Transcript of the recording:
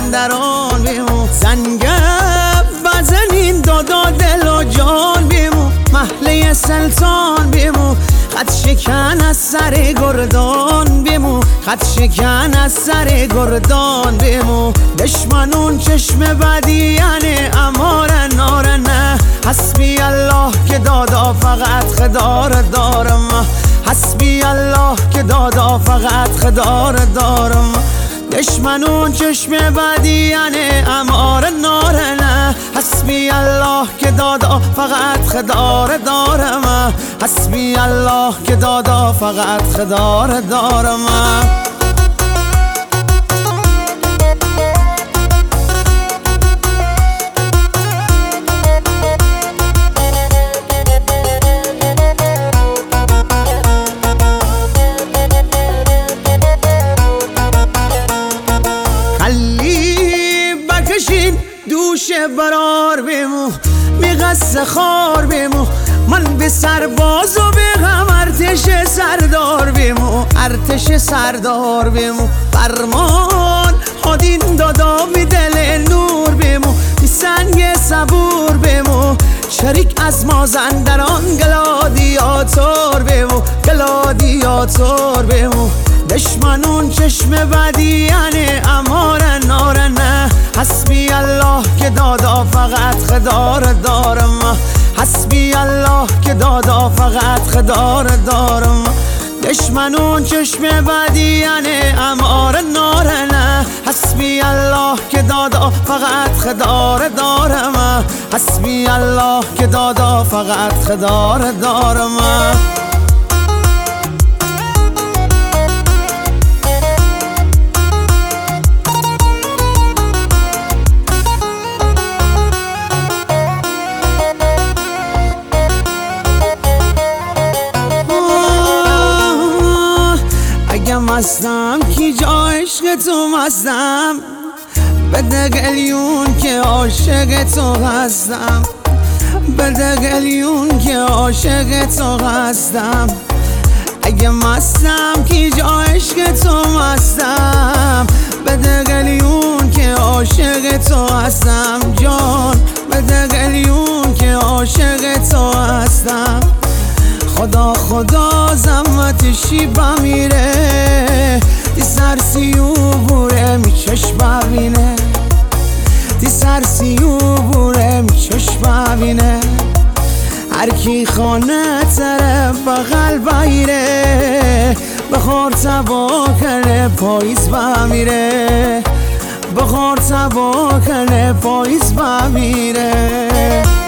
مازندران بیمو زنگه بزنین دادا دل و جان بیمو محله سلطان بیمو خط شکن از سر گردان بیمو خط شکن از سر گردان بیمو دشمنون چشم بدیانه اماره نارنه حسبی الله که دادا فقط خدار دارم حسبی الله که دادا فقط خدار دارم دشمنون چشم بدیانه اماره نارنه حسبی الله که دادا فقط خدار دارم حسبی الله که دادا فقط خدار دارم دوش برار بیمو میغس خار بیمو من به سرباز و به غم ارتش سردار بیمو ارتش سردار بیمو فرمان هادین دادا بی دل نور بیمو بی سنگ صبور بیمو شریک از مازندران گلادیاتور بیمو گلادیاتور بیمو دشمنون چشم بدیانه اماره نارنه حسبی الله که دادا فقط خدار دارم حسبی الله که دادا فقط خدار دارم دشمنون چشم بدیانه اماره نارنه حسبی الله که دادا فقط خدار دارم حسبی الله که دادا فقط خدار دارم مستم کی جا عشق تو مستم بده گلیون که عاشق تو هستم بده گلیون که عاشق تو هستم اگه مستم کی جا عشق تو مستم بده گلیون که عاشق تو هستم جان بده گلیون که عاشق تو هستم خدا خدا زحمتشی بمیره دی سرسیو بوره می چشم ببینه دی سرسیو بوره می چشم ببینه هر کی خانه طرف بغل بایره بخور تبا کنه پاییز بمیره بخور تبا کنه پاییز بمیره